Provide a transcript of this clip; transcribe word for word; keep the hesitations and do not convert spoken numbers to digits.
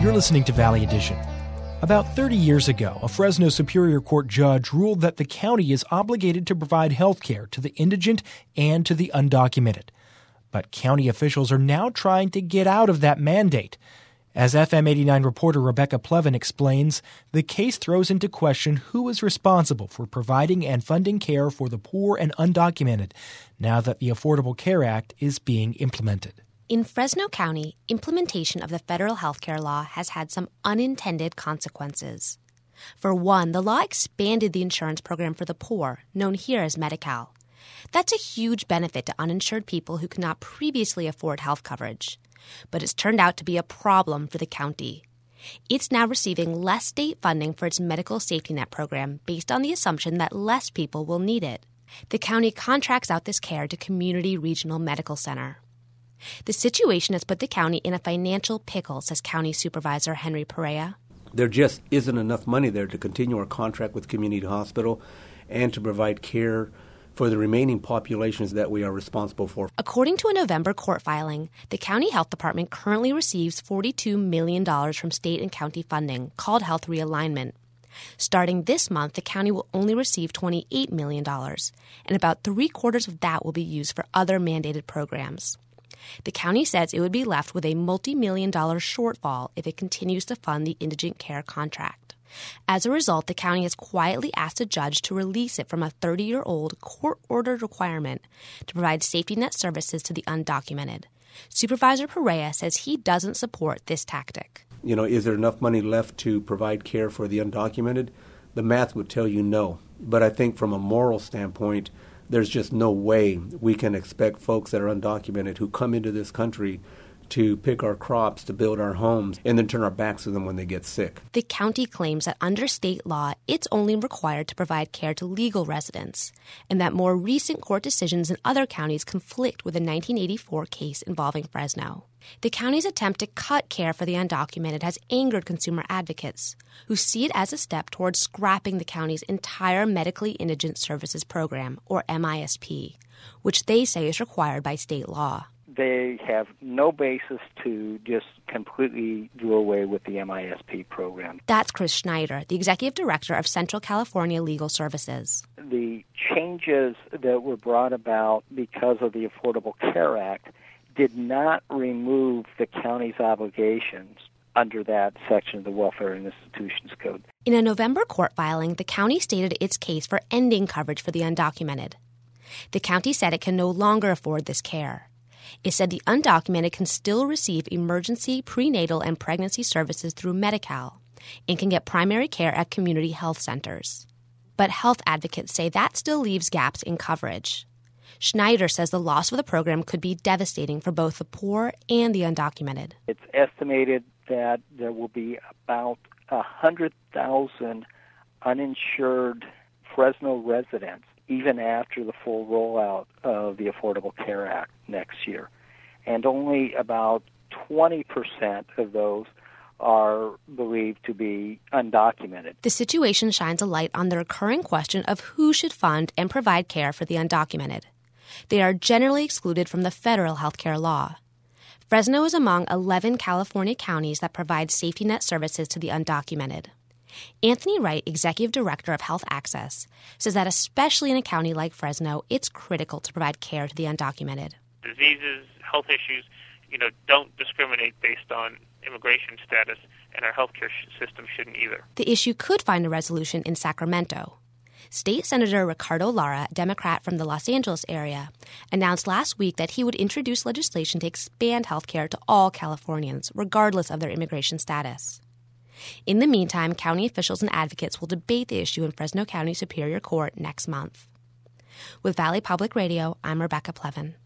You're listening to Valley Edition. About thirty years ago, a Fresno Superior Court judge ruled that the county is obligated to provide health care to the indigent and to the undocumented. But county officials are now trying to get out of that mandate. As F M eighty-nine reporter Rebecca Plevin explains, the case throws into question who is responsible for providing and funding care for the poor and undocumented now that the Affordable Care Act is being implemented. In Fresno County, implementation of the federal health care law has had some unintended consequences. For one, the law expanded the insurance program for the poor, known here as Medi-Cal. That's a huge benefit to uninsured people who could not previously afford health coverage. But it's turned out to be a problem for the county. It's now receiving less state funding for its medical safety net program based on the assumption that less people will need it. The county contracts out this care to Community Regional Medical Center. The situation has put the county in a financial pickle, says County Supervisor Henry Perea. There just isn't enough money there to continue our contract with Community Hospital and to provide care for the remaining populations that we are responsible for. According to a November court filing, the county health department currently receives forty-two million dollars from state and county funding, called Health Realignment. Starting this month, the county will only receive twenty-eight million dollars, and about three-quarters of that will be used for other mandated programs. The county says it would be left with a multi-million dollar shortfall if it continues to fund the indigent care contract. As a result, the county has quietly asked a judge to release it from a thirty-year-old court-ordered requirement to provide safety net services to the undocumented. Supervisor Perea says he doesn't support this tactic. You know, is there enough money left to provide care for the undocumented? The math would tell you no. But I think from a moral standpoint, there's just no way we can expect folks that are undocumented who come into this country to pick our crops, to build our homes, and then turn our backs to them when they get sick. The county claims that under state law, it's only required to provide care to legal residents, and that more recent court decisions in other counties conflict with a nineteen eighty-four case involving Fresno. The county's attempt to cut care for the undocumented has angered consumer advocates, who see it as a step towards scrapping the county's entire Medically Indigent Services Program, or M I S P, which they say is required by state law. They have no basis to just completely do away with the M I S P program. That's Chris Schneider, the Executive Director of Central California Legal Services. The changes that were brought about because of the Affordable Care Act did not remove the county's obligations under that section of the Welfare and Institutions Code. In a November court filing, the county stated its case for ending coverage for the undocumented. The county said it can no longer afford this care. It said the undocumented can still receive emergency, prenatal, and pregnancy services through Medi-Cal and can get primary care at community health centers. But health advocates say that still leaves gaps in coverage. Schneider says the loss of the program could be devastating for both the poor and the undocumented. It's estimated that there will be about one hundred thousand uninsured Fresno residents even after the full rollout of the Affordable Care Act next year. And only about twenty percent of those are believed to be undocumented. The situation shines a light on the recurring question of who should fund and provide care for the undocumented. They are generally excluded from the federal health care law. Fresno is among eleven California counties that provide safety net services to the undocumented. Anthony Wright, Executive Director of Health Access, says that especially in a county like Fresno, it's critical to provide care to the undocumented. Diseases, health issues, you know, don't discriminate based on immigration status, and our healthcare system shouldn't either. The issue could find a resolution in Sacramento. State Senator Ricardo Lara, a Democrat from the Los Angeles area, announced last week that he would introduce legislation to expand health care to all Californians, regardless of their immigration status. In the meantime, county officials and advocates will debate the issue in Fresno County Superior Court next month. With Valley Public Radio, I'm Rebecca Plevin.